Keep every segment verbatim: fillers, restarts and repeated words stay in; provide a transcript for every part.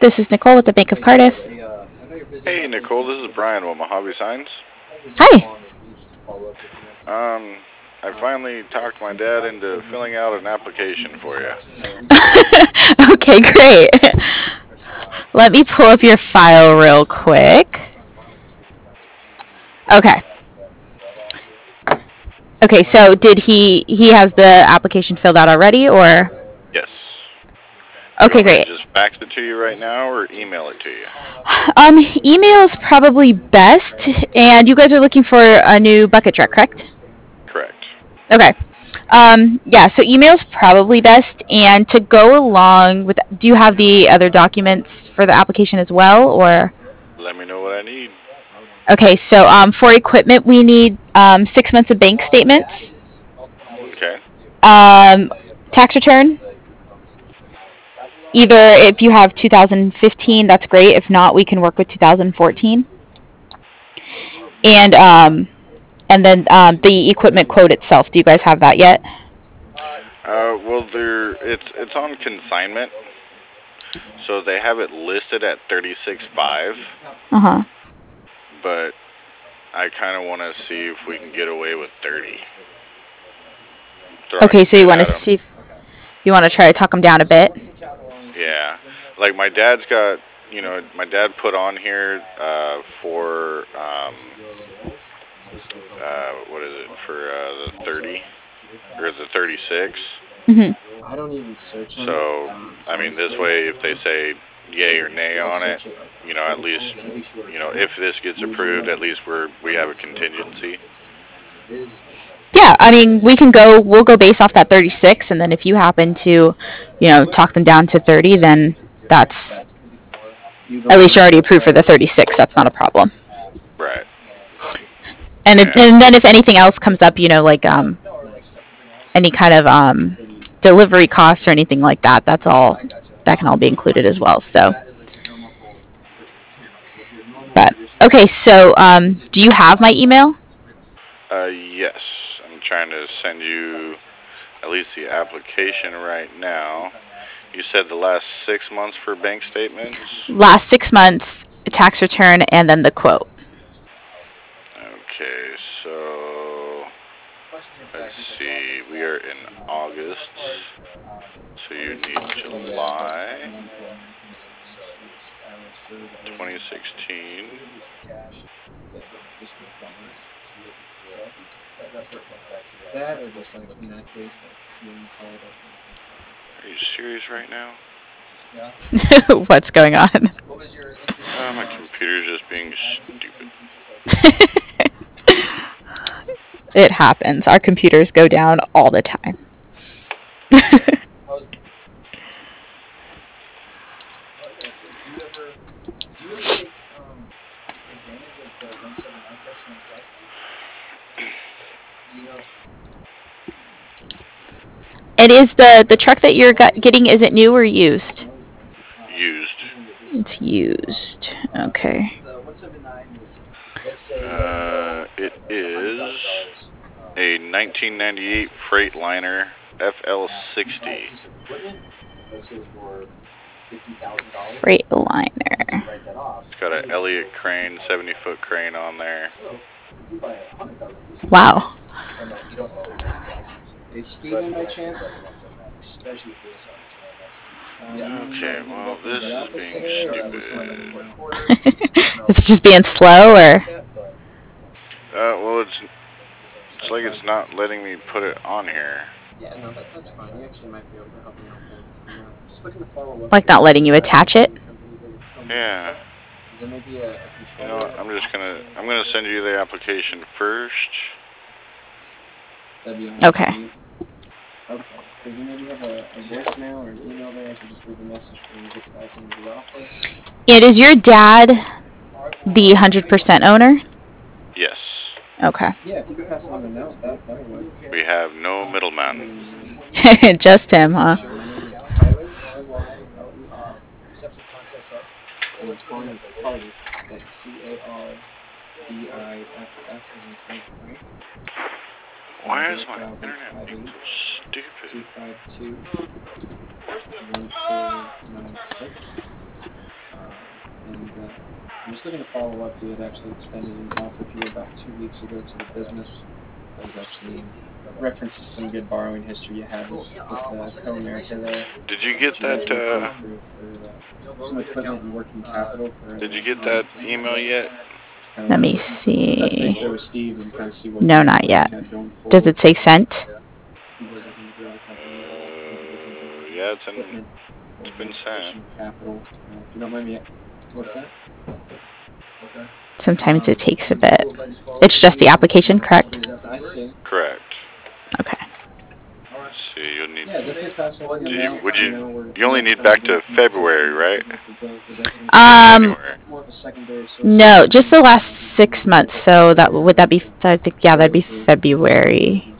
This is Nicole with the Bank of Cardiff. Hey Nicole, this is Brian with Mojave Signs. Hi. Um, I finally talked my dad into filling out an application for you. Okay, great. Let me pull up your file real quick. Okay. Okay, so did he he has the application filled out already, or? Yes. You Okay, want me to great. just fax it to you right now or email it to you? Um, email is probably best, and you guys are looking for a new bucket truck, correct? Correct. Okay. Um, yeah, so email's probably best, and to go along with, do you have the other documents for the application as well, or? Let me know what I need. Okay, so um, for equipment, we need um, six months of bank statements, Okay. um, tax return. Either if you have two thousand fifteen, that's great. If not, we can work with two thousand fourteen. And um, and then um, the equipment quote itself. Do you guys have that yet? Uh, well, there it's it's on consignment, so they have it listed at thirty-six five, Uh huh. but I kind of want to see if we can get away with thirty. Throwing Okay, so you shit want to at them. see if you want to try to talk them down a bit. Yeah, like my dad's got, you know, my dad put on here uh, for um, uh, what is it for uh, the thirty or the thirty-six. Hmm. So I mean, this way, if they say yay or nay on it, you know, at least, you know, if this gets approved, at least we're we have a contingency. Yeah, I mean, we can go. We'll go based off that thirty-six, and then if you happen to, you know, talk them down to thirty, then that's at least you're already approved for the thirty-six. That's not a problem. Right. And if, And and then if anything else comes up, you know, like um, any kind of um, delivery costs or anything like that, that's all that can all be included as well. So, but okay, so um, do you have my email? uh, yes, I'm trying to send you at least the application right now. You said the last six months for bank statements. Last six months, tax return, and then the quote. Okay, so let's see. We are in August, so you need July twenty sixteen. Are you serious right now? What's going on? Oh, my computer's just being stupid. It happens. Our computers go down all the time. It is the the truck that you're getting. Is it new or used? Used. It's used. Okay. Uh, it is a nineteen ninety-eight Freightliner F L sixty. Freightliner. It's got an Elliott crane, seventy foot crane on there. Wow. Okay, well, this is being stupid. Is it just being slow or? Uh, well, it's it's like it's not letting me put it on here. Like not letting you attach it? Yeah. You know what? I'm just gonna I'm gonna send you the application first. Okay. And is your dad the one hundred percent owner? Yes. Okay. We have no middleman. Just him, huh? Why is my internet being so stupid? I'm just looking to follow up. We had actually extended an offer to you about two weeks ago to the business. I was actually references some good borrowing history you had with, with uh, Co-America there. Did you get You guys that? were approved Uh, for, for uh, some equipment and working capital for. did Uh, you get that email yet? just kind of Let wanted me to touch base there see. with Steve and kind of see what No, you, not what you yet. had going Does forward. it say sent? You guys looking to grow the company at all? Uh, yeah, it's in, Equipment or been sent. additional capital. Uh, if you don't mind me, what's that? Sometimes it takes a bit. It's just the application, correct? I see. Correct. Okay. Let's see, you'll need. Yeah, definitely pass along the Do you, note. would you? know, we're- You only need back to February, right? Um, January. More of a secondary source. no, just the last six months. So that would that be? I think yeah, that'd be February.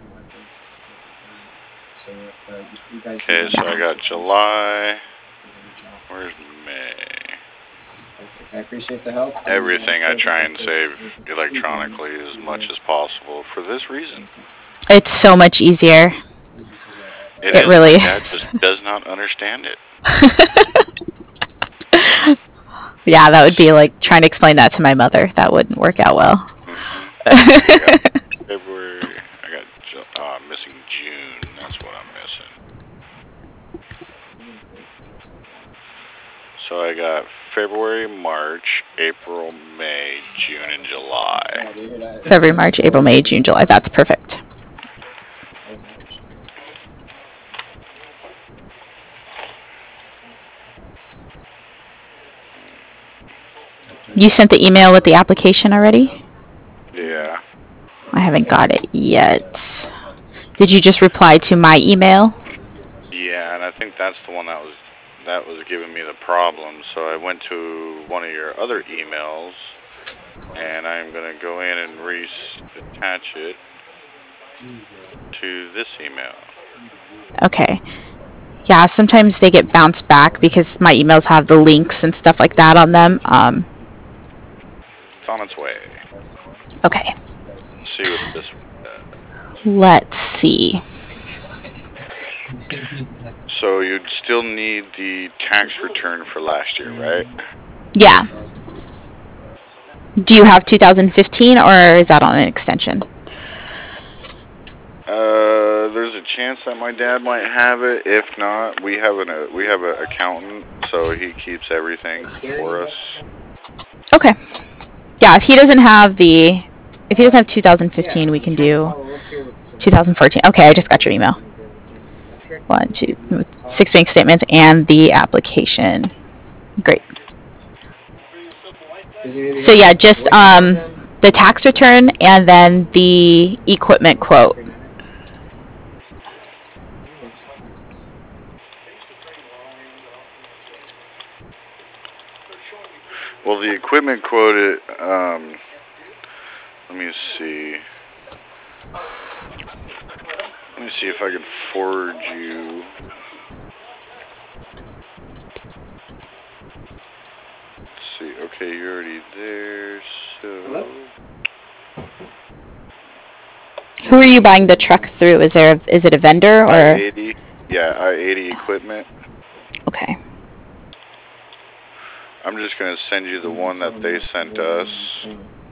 Okay, so I got July. Where's May? I appreciate the help. Everything I try and save electronically as much as possible for this reason. It's so much easier. It, It is, really my dad is. just does not understand it. Yeah, that would be like trying to explain that to my mother. That wouldn't work out well. Mm-hmm. I got February. I got. Oh, I'm missing June. That's what I'm missing. So I got February, March, April, May, June, and July. February, March, April, May, June, July. That's perfect. You sent the email with the application already? Yeah. I haven't got it yet. Did you just reply to my email? Yeah, and I think that's the one that was that was giving me the problem. So I went to one of your other emails, and I'm gonna go in and re-attach it to this email. Okay. Yeah, sometimes they get bounced back because my emails have the links and stuff like that on them. Um, It's on its way. okay. Let's see what this one does. Let's see. So you'd still need the tax return for last year, right? Yeah. Do you have two thousand fifteen or is that on an extension? Uh, there's a chance that my dad might have it. If not, we have an uh, we have an accountant, so he keeps everything for us. Okay. Yeah, if he doesn't have the, if he doesn't have two thousand fifteen, we can do two thousand fourteen. Okay, I just got your email. One, two, six bank statements and the application. Great. So yeah, just um, the tax return and then the equipment quote. Well, the equipment quoted. Um, let me see. Let me see if I can forward you. Let's see. Okay, you're already there. So. Who are you buying the truck through? Is there a, is it a vendor or? I eighty. Yeah, I eighty equipment. Okay. I'm just gonna send you the one that they sent us.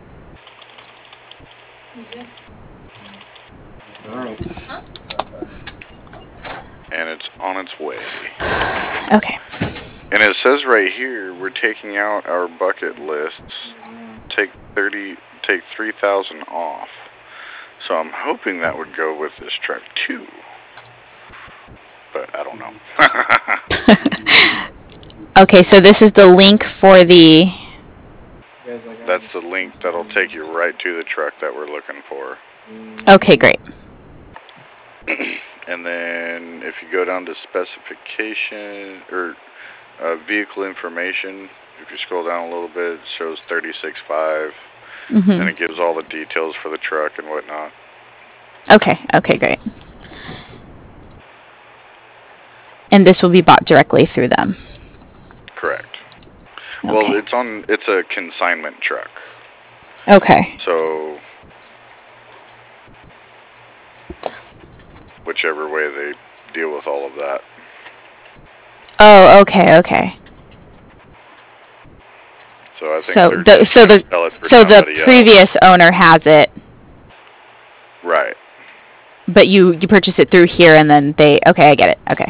And it's on its way. Okay. And it says right here, we're taking out our bucket lists. Take thirty, take three thousand off. So I'm hoping that would go with this truck too. But I don't know. Okay, so this is the link for the. That's the link that'll take you right to the truck that we're looking for. Okay, great. And then if you go down to specification or uh, vehicle information, if you scroll down a little bit, it shows thirty-six point five, Mm-hmm. and it gives all the details for the truck and whatnot. Okay, okay, great. And this will be bought directly through them. Correct. Okay. Well, it's on. It's a consignment truck. Okay. So whichever way they deal with all of that. Oh, okay, okay. So So I think So they're the just so gonna the sell it for so the somebody else. previous owner has it, Right. but you you purchase it through here, and then they. Okay, I get it. Okay.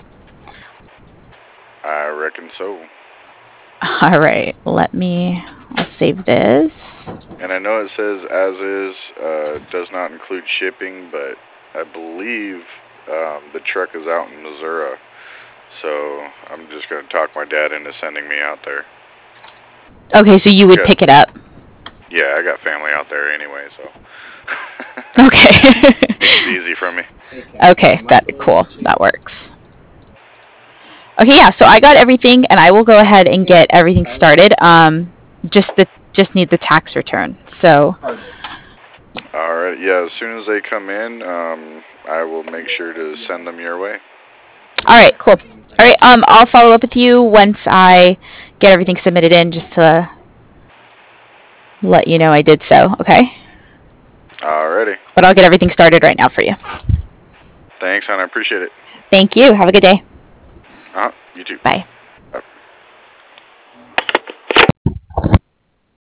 I reckon so. All right. Let me. I'll save this. And I know it says as is uh, does not include shipping, but I believe um, the truck is out in Missouri. So I'm just going to talk my dad into sending me out there. Okay, so you would Good. pick it up. Yeah, I got family out there anyway, so. Okay. Makes it easy for me. Okay, that cool. That works. Okay, yeah. So I got everything, and I will go ahead and get everything started. Um, just the just need the tax return. So. All right. Yeah. As soon as they come in, um, I will make sure to send them your way. All right. Cool. All right. Um, I'll follow up with you once I get everything submitted in, just to let you know I did so. Okay. Alrighty. But I'll get everything started right now for you. Thanks, hon. I appreciate it. Thank you. Have a good day. Uh huh. You too. Bye.